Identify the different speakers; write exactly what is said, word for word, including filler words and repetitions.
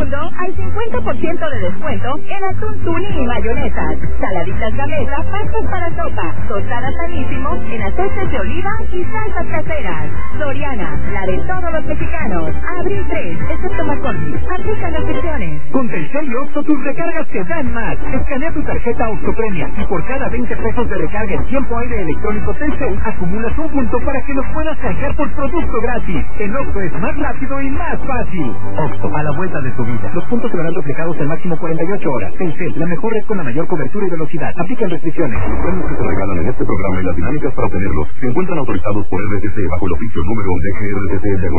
Speaker 1: segundo hay cincuenta por ciento de descuento en atún, tuni y mayonesas. Saladitas Gamesa, pastas para sopa. Tostadas sanísimos en aceites de oliva y salsas caseras. Soriana, la de todos los mexicanos. Abril tres, excepto McCormick. Aplican las secciones.
Speaker 2: Con Telcel y Oxxo tus recargas te dan más. Escanea tu tarjeta Oxxo Premia y por cada veinte pesos de recarga en tiempo aire electrónico Telcel acumulas un punto para que los puedas canjear por producto gratis. En Oxxo es más rápido y más fácil. Oxxo, a la vuelta de tu vida. Los puntos se verán reflejados en máximo cuarenta y ocho horas. Telcel, la mejor red con la mayor cobertura y velocidad. Aplican restricciones.
Speaker 3: Los premios que se regalan en este programa y las dinámicas para obtenerlos se encuentran autorizados por R T C bajo el oficio número D G R T C